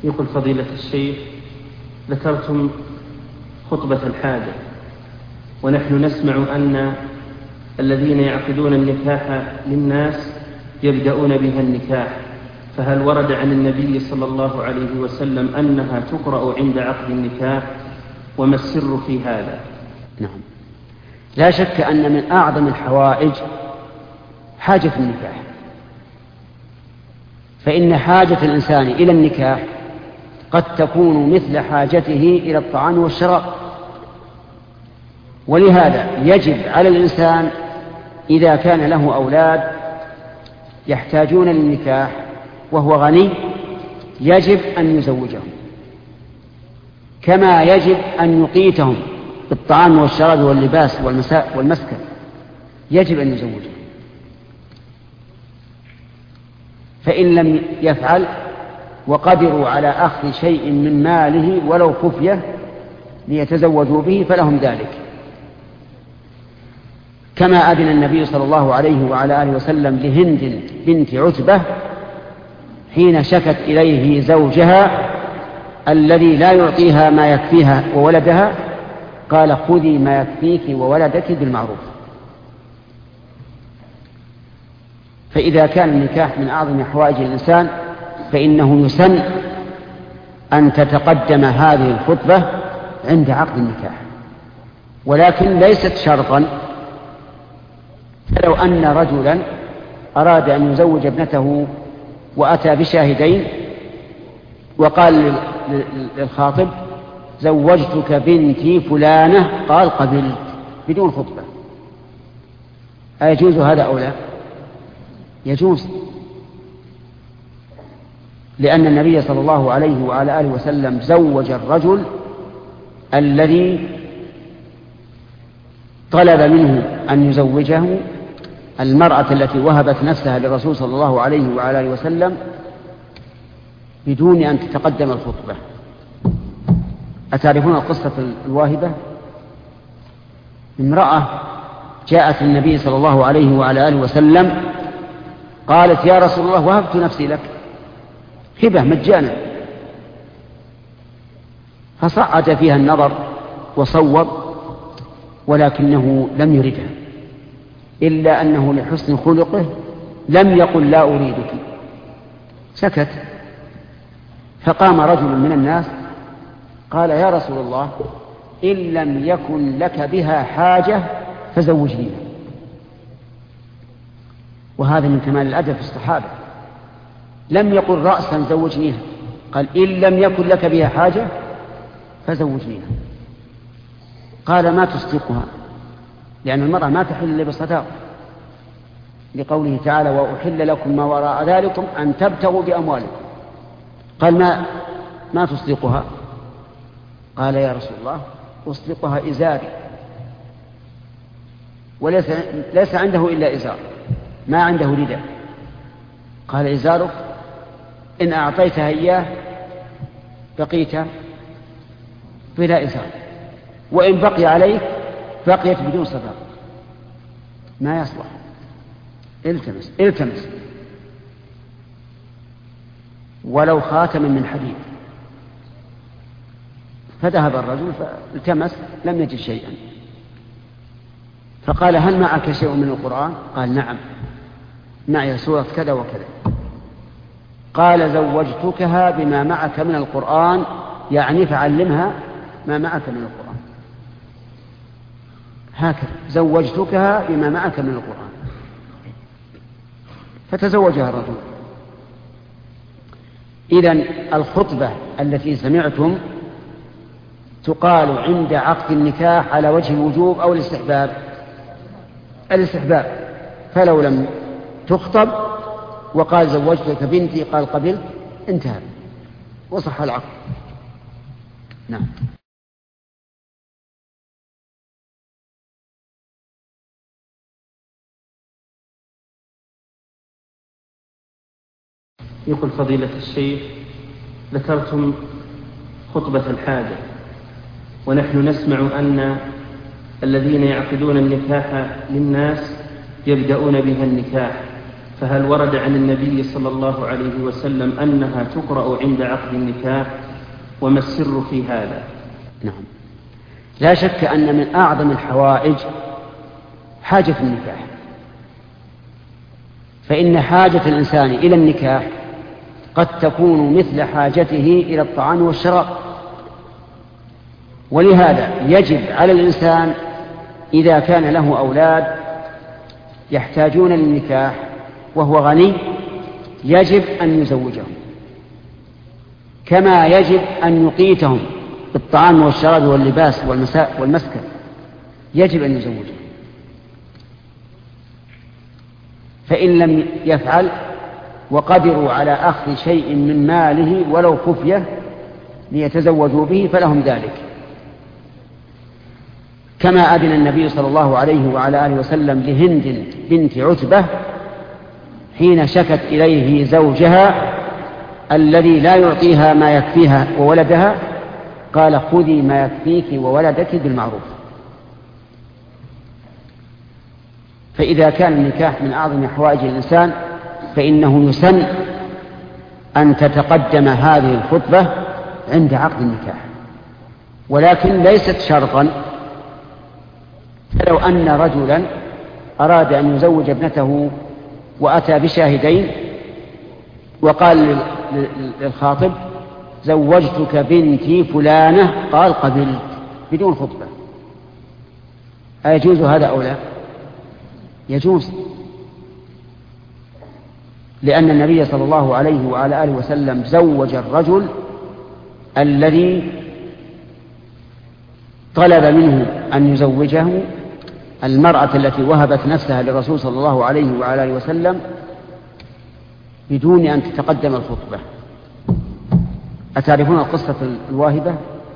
يقول فضيلة الشيخ: ذكرتم خطبة الحاجة، ونحن نسمع أن الذين يعقدون النكاح للناس يبدأون بها النكاح، فهل ورد عن النبي صلى الله عليه وسلم أنها تقرأ عند عقد النكاح؟ وما السر في هذا؟ نعم، لا شك أن من أعظم الحوائج حاجة النكاح، فإن حاجة الإنسان إلى النكاح قد تكون مثل حاجته إلى الطعام والشراب، ولهذا يجب على الإنسان إذا كان له أولاد يحتاجون للنكاح وهو غني يجب أن يزوجهم، كما يجب أن يقيتهم بالطعام والشراب واللباس والمسكن، يجب أن يزوجهم. فإن لم يفعل وقدروا على أخذ شيء من ماله ولو خفية ليتزوجوا به فلهم ذلك، كما أذن النبي صلى الله عليه وعلى آله وسلم لهند بنت عتبة حين شكت إليه زوجها الذي لا يعطيها ما يكفيها وولدها، قال: خذي ما يكفيك وولدك بالمعروف. فإذا كان النكاح من أعظم حوائج الإنسان فإنه يسن أن تتقدم هذه الخطبة عند عقد النكاح، ولكن ليست شرطا. فلو أن رجلا أراد أن يزوج ابنته وأتى بشاهدين وقال للخاطب: زوجتك بنتي فلانة، قال: قبلت، بدون خطبة، أيجوز هذا أو لا؟ يجوز، لأن النبي صلى الله عليه وعلى آله وسلم زوج الرجل الذي طلب منه أن يزوجه المرأة التي وهبت نفسها للرسول صلى الله عليه وعلى آله وسلم بدون أن تتقدم الخطبة. أتعرفون قصة الواهبة؟ امرأة جاءت النبي صلى الله عليه وعلى آله وسلم قالت: يا رسول الله، وهبت نفسي لك هبة مجانا. فصعد فيها النظر وصوب، ولكنه لم يردها، إلا أنه لحسن خلقه لم يقل: لا أريدك، سكت. فقام رجل من الناس قال: يا رسول الله، إن لم يكن لك بها حاجة فزوجنيها. وهذا من كمال الأدب في الصحابة، لم يقل رأسا زوجنيها، قال: إن لم يكن لك بها حاجة فزوجنيها. قال: ما تصدقها، لأن المرأة ما تحل إلا بالصداق، لقوله تعالى: وأحل لكم ما وراء ذلكم أن تبتغوا بأموالكم. قال: ما تصدقها. قال: يا رسول الله، أصدقها إزاري، وليس عنده إلا إزار، ما عنده رداء. قال: إزارك إن أعطيتها إياه بقيت بلا إزار، وإن بقي عليك بقيت بدون صداق، ما يصلح، التمس ولو خاتما من حديد. فذهب الرجل فالتمس لم يجد شيئا، فقال: هل معك شيء من القرآن؟ قال: نعم، معي سورة كذا وكذا. قال: زوجتكها بما معك من القرآن، يعني فعلمها ما معك من القرآن. هكذا زوجتكها بما معك من القرآن. فتزوجها الرجل. إذن الخطبة التي سمعتم تقال عند عقد النكاح على وجه الوجوب أو الاستحباب. فلو لم تخطب وقال: زوجتك بنتي، قال: قبلت، انتهى وصح العقد. نعم. يقول فضيلة الشيخ: ذكرتم خطبة الحاجة، ونحن نسمع أن الذين يعقدون النكاح للناس يبدأون بها النكاح، فهل ورد عن النبي صلى الله عليه وسلم أنها تقرأ عند عقد النكاح؟ وما السر في هذا؟ نعم، لا شك أن من أعظم الحوائج حاجة النكاح، فإن حاجة الإنسان إلى النكاح قد تكون مثل حاجته إلى الطعام والشراب، ولهذا يجب على الإنسان إذا كان له أولاد يحتاجون للنكاح وهو غني يجب أن يزوجهم، كما يجب أن يقيتهم بالطعام والشراب واللباس والمسكن، يجب أن يزوجهم. فإن لم يفعل وقدروا على أخذ شيء من ماله ولو خفية ليتزوجوا به فلهم ذلك، كما أذن النبي صلى الله عليه وعلى آله وسلم لهند بنت عتبة حين شكت إليه زوجها الذي لا يعطيها ما يكفيها وولدها، قال خذي ما يكفيك وولدك بالمعروف. فإذا كان النكاح من أعظم حوائج الإنسان فإنه يسن أن تتقدم هذه الخطبة عند عقد النكاح، ولكن ليست شرطا. فلو أن رجلا أراد أن يزوج ابنته وأتى بشاهدين وقال للخاطب زوجتك بنتي فلانة، قال قبلت بدون خطبة، أيجوز هذا أو لا؟ يجوز، لأن النبي صلى الله عليه وعلى آله وسلم زوج الرجل الذي طلب منه أن يزوجه المرأة التي وهبت نفسها للرسول صلى الله عليه وعلى آله وسلم بدون أن تتقدم الخطبة. أتعرفون القصة الواهبة؟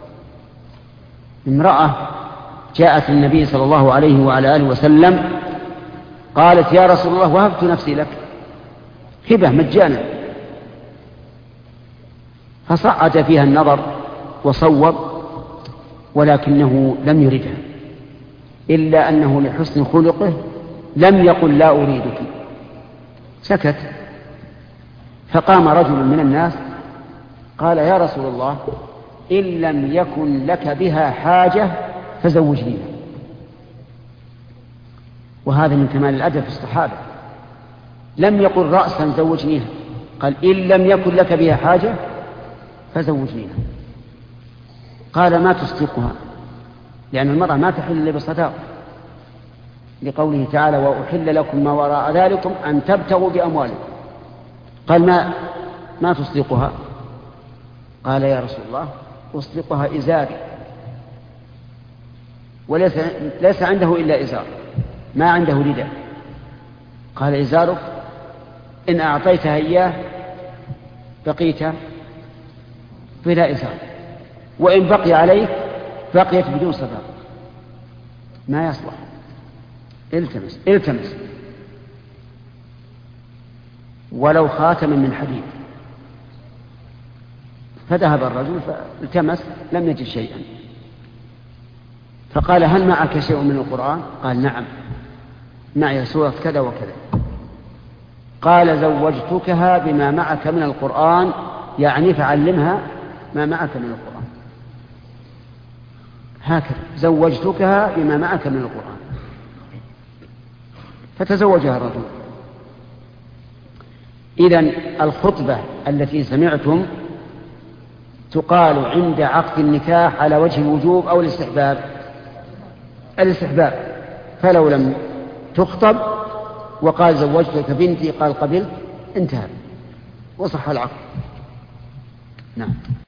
امرأة جاءت للنبي صلى الله عليه وعلى آله وسلم قالت يا رسول الله وهبت نفسي لك هبة مجانا، فصعد فيها النظر وصوب، ولكنه لم يردها، إلا أنه لحسن خلقه لم يقل لا أريدك، سكت. فقام رجل من الناس قال يا رسول الله إن لم يكن لك بها حاجة فزوجني. وهذا من كمال الأدب في الصحابة، لم يقل رأسا زوجنيها، قال إن لم يكن لك بها حاجة فزوجنيها. قال ما تصدقها، لأن المرأة ما تحل إلا بالصداق، لقوله تعالى وأحل لكم ما وراء ذلكم أن تبتغوا بأموالكم. قال ما تصدقها؟ قال يا رسول الله أصدقها إزاري، وليس عنده إلا إزار، ما عنده رداء. قال إزارك إن أعطيتها إياه بقيت بلا إزار، وإن بقي عليك بقيت بدون صداق، ما يصلح، التمس ولو خاتما من حديد. فذهب الرجل فالتمس لم يجد شيئا، فقال هل معك شيء من القرآن؟ قال نعم معي سورة كذا وكذا. قال زوجتكها بما معك من القرآن، يعني فعلمها ما معك من القرآن، هكذا زوجتكها بما معك من القرآن. فتزوجها الرجل. إذن الخطبة التي سمعتم تقال عند عقد النكاح على وجه الوجوب أو الاستحباب. فلو لم تخطب وقال زوجتك بنتي قال قبلت انتهى وصح العقد. نعم.